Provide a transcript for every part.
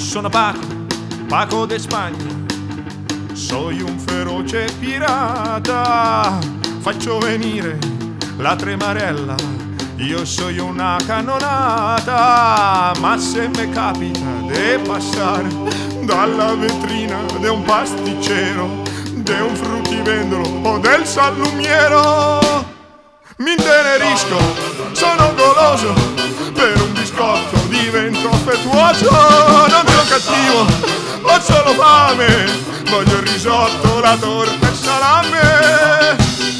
Sono Paco, Paco de Spagna, soy un feroce pirata, faccio venire la tremarella, io soy una cannonata, ma se me capita di passare dalla vetrina di un pasticcero, di un fruttivendolo o del salumiero, mi intenerisco, sono goloso, per un biscotto divento affettuoso, non sono cattivo, ho solo fame, voglio il risotto, la torta e il salame.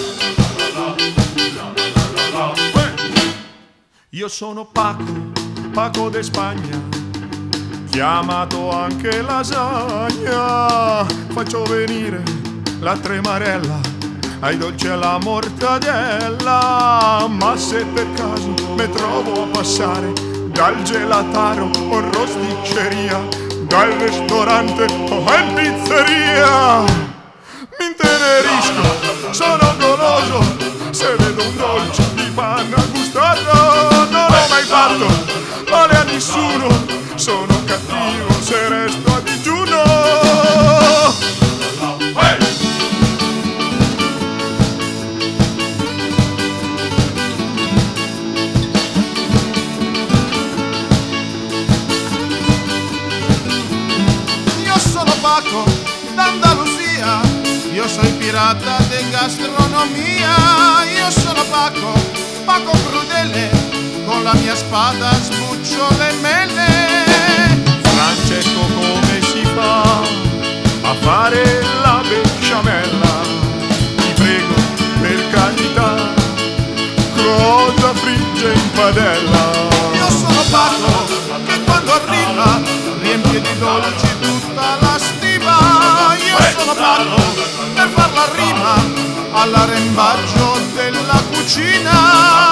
Io sono Paco, Paco de Spagna, chiamato anche lasagna, faccio venire la tremarella, ai dolci alla mortadella, ma se per caso mi trovo a passare dal gelataro o rosticceria, dal ristorante o in pizzeria, mi intenerisco, sono goloso, se vedo un dolce di panna gustato, non l'ho mai fatto male a nessuno, sono cattivo se resto a digiuno. Io sono Paco d'Andalusia, io soy pirata de gastronomia, io sono Paco, Paco Crudele, con la mia spada sbuccio le mele. Francesco, come si fa a fare la besciamella? Ti prego, per carità, cosa frigge in padella? Io sono Paco, che quando arriva riempie di dolci tutta la stiva. Io sono Paco, per far la rima all'arrembaggio della cucina.